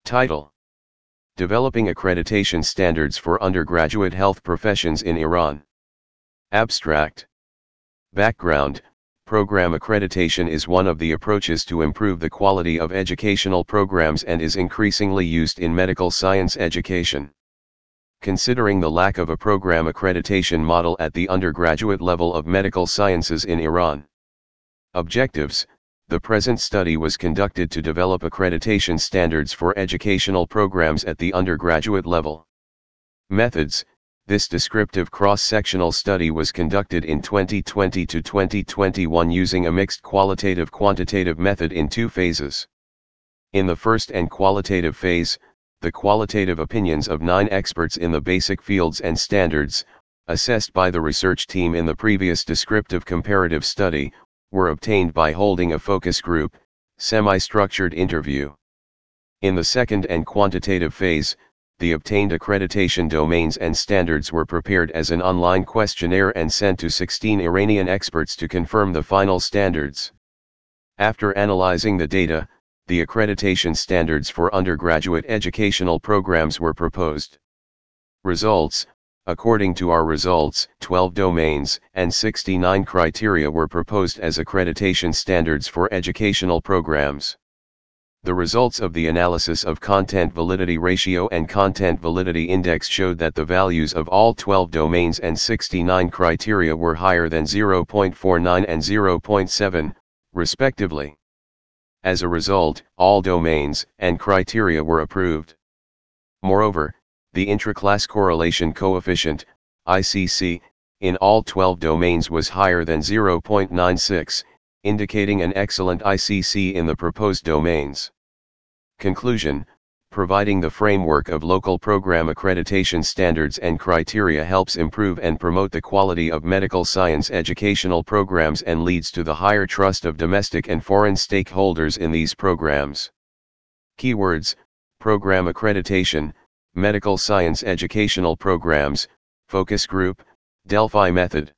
Title: Developing Accreditation Standards for Undergraduate Health Professions in Iran. Abstract. Background: Program accreditation is one of the approaches to improve the quality of educational programs and is increasingly used in medical science education. Considering the lack of a program accreditation model at the undergraduate level of medical sciences in Iran. Objectives: the present study was conducted to develop accreditation standards for educational programs at the undergraduate level. Methods: this descriptive cross-sectional study was conducted in 2020 to 2021 using a mixed qualitative-quantitative method in 2 phases. In the first and qualitative phase, the qualitative opinions of 9 experts in the basic fields and standards, assessed by the research team in the previous descriptive comparative study, were obtained by holding a focus group, semi-structured interview. In the second and quantitative phase, the obtained accreditation domains and standards were prepared as an online questionnaire and sent to 16 Iranian experts to confirm the final standards. After analyzing the data, the accreditation standards for undergraduate educational programs were proposed. Results: according to our results, 12 domains and 69 criteria were proposed as accreditation standards for educational programs. The results of the analysis of content validity ratio and content validity index showed that the values of all 12 domains and 69 criteria were higher than 0.49 and 0.7, respectively. As a result, all domains and criteria were approved. Moreover, the intraclass correlation coefficient, ICC, in all 12 domains was higher than 0.96, indicating an excellent ICC in the proposed domains. Conclusion: providing the framework of local program accreditation standards and criteria helps improve and promote the quality of medical science educational programs and leads to the higher trust of domestic and foreign stakeholders in these programs. Keywords: program accreditation, medical science educational programs, focus group, Delphi method.